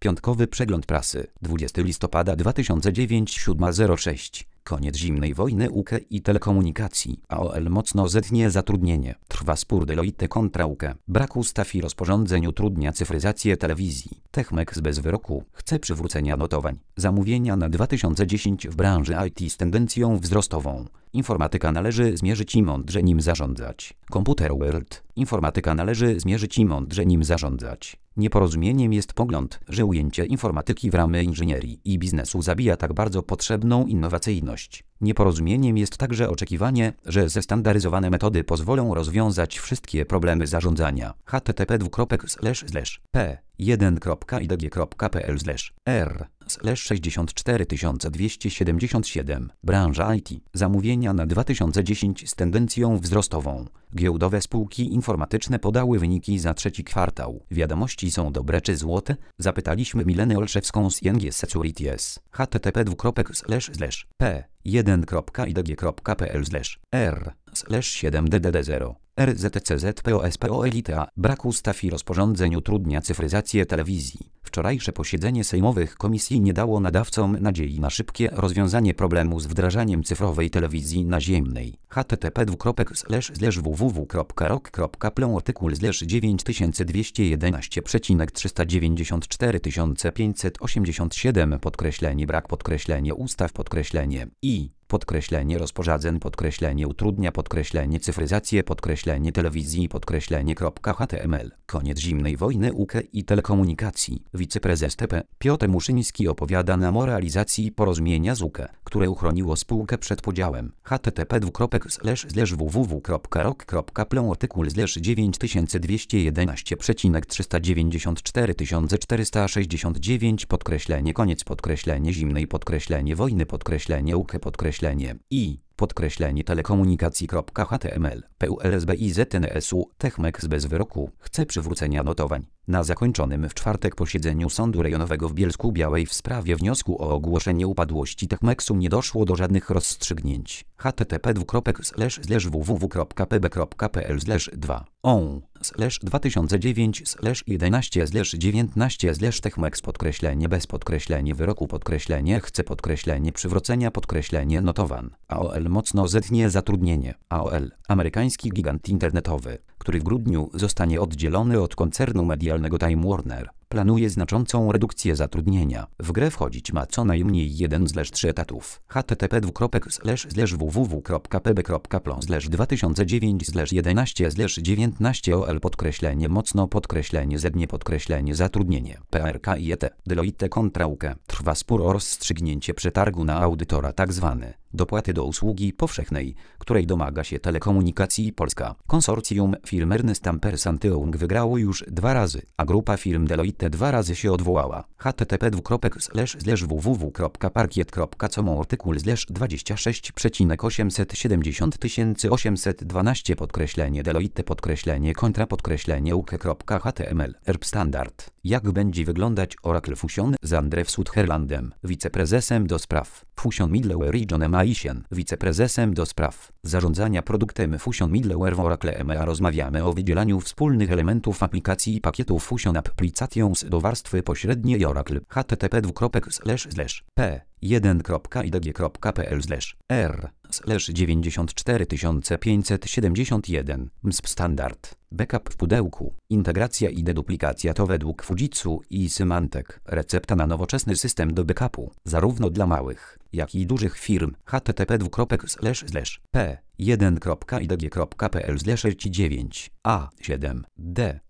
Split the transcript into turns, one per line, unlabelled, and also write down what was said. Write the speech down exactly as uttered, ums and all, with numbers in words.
Piątkowy przegląd prasy. dwudziestego listopada dwa tysiące dziewięć, siódma zero sześć. Koniec zimnej wojny U K i telekomunikacji. A O L mocno zetnie zatrudnienie. Trwa spór Deloitte kontra U K. Brak ustaw i rozporządzeń utrudnia cyfryzację telewizji. Techmex bez wyroku chce przywrócenia notowań. Zamówienia na dwa tysiące dziesięć w branży I T z tendencją wzrostową. Informatyka należy zmierzyć i mądrze nim zarządzać. Komputer World. Informatyka należy zmierzyć i mądrze nim zarządzać. Nieporozumieniem jest pogląd, że ujęcie informatyki w ramy inżynierii i biznesu zabija tak bardzo potrzebną innowacyjność. Nieporozumieniem jest także oczekiwanie, że zestandaryzowane metody pozwolą rozwiązać wszystkie problemy zarządzania. h t t p p jeden kropka i d g kropka p l r sześćdziesiąt cztery tysiące dwieście siedemdziesiąt siedem. Branża I T. Zamówienia na dwa tysiące dziesięć z tendencją wzrostową. Giełdowe spółki informatyczne podały wyniki za trzeci kwartał. Wiadomości są dobre czy złote? Zapytaliśmy Milenę Olszewską z I N G Securities. h t t p p jeden kropka i d g kropka p l r siedem d d d zero. R Z C Z P O S P O Elita. Brak ustaw i rozporządzeń utrudnia cyfryzację telewizji. Wczorajsze posiedzenie sejmowych komisji nie dało nadawcom nadziei na szybkie rozwiązanie problemu z wdrażaniem cyfrowej telewizji naziemnej. h t t p w w w kropka rok kropka p l artykuł dziewięć tysięcy dwieście jedenaście przecinek trzysta dziewięćdziesiąt cztery tysiące pięćset osiemdziesiąt siedem podkreślenie brak podkreślenie ustaw podkreślenie i podkreślenie rozporządzeń podkreślenie utrudnia podkreślenie cyfryzację podkreślenie telewizji podkreślenie h t m l. Koniec zimnej wojny U K i telekomunikacji. Wiceprezes T P Piotr Muszyński opowiada nam o realizacji porozumienia z U K, które uchroniło spółkę przed podziałem. h t t p w w w kropka rok kropka p l artykuł dziewięć tysięcy dwieście jedenaście przecinek trzysta dziewięćdziesiąt cztery tysiące czterysta sześćdziesiąt dziewięć podkreślenie koniec podkreślenie zimnej podkreślenie wojny podkreślenie U K podkreślenie i podkreślenie telekomunikacji.html. P U L S B I Z N S U. Techmex bez wyroku chce przywrócenia notowań. Na zakończonym w czwartek posiedzeniu Sądu Rejonowego w Bielsku-Białej w sprawie wniosku o ogłoszenie upadłości Techmexu nie doszło do żadnych rozstrzygnięć. h t t p w w w kropka p b kropka p l dwa o dwa tysiące dziewięć jedenaście dziewiętnaście Techmex podkreślenie bez podkreślenie wyroku podkreślenie chce podkreślenie przywrócenia podkreślenie notowań. A O L mocno zetnie zatrudnienie. A O L, amerykański gigant internetowy, który w grudniu zostanie oddzielony od koncernu medialnego Time Warner, planuje znaczącą redukcję zatrudnienia. W grę wchodzić ma co najmniej jeden z trzy etatów. h t t p w w w kropka p b kropka p l dwa tysiące dziewięć jedenaście dziewiętnaście O L podkreślenie mocno podkreślenie zednie podkreślenie zatrudnienie. P R K i E T. Deloitte kontra U K. Trwa spór o rozstrzygnięcie przetargu na audytora tzw. dopłaty do usługi powszechnej, której domaga się Telekomunikacji Polska. Konsorcjum firm Ernst Tampers Anteung wygrało już dwa razy, a grupa firm Deloitte dwa razy się odwołała. h t t p w w w kropka parkiet kropka com artykuł dwadzieścia sześć przecinek osiemset siedemdziesiąt tysięcy osiemset dwanaście podkreślenie Deloitte podkreślenie kontra podkreślenie U K. h t m l. E R P Standard. Jak będzie wyglądać Oracle Fusion z Andrew Sutherlandem, wiceprezesem do spraw Fusion Middleware i Johnem Aisien, wiceprezesem do spraw zarządzania produktem Fusion Middleware w Oracle M A. Rozmawiamy o wydzielaniu wspólnych elementów aplikacji i pakietów Fusion Applications do warstwy pośredniej Oracle. h t t p p jeden kropka i d g kropka p l r dziewięćdziesiąt cztery tysiące pięćset siedemdziesiąt jeden M S P Standard. Backup w pudełku. Integracja i deduplikacja to według Fujitsu i Symantec recepta na nowoczesny system do backupu, zarówno dla małych, jak i dużych firm. h t t p p jeden kropka i d g kropka p l dziewięć a siedem d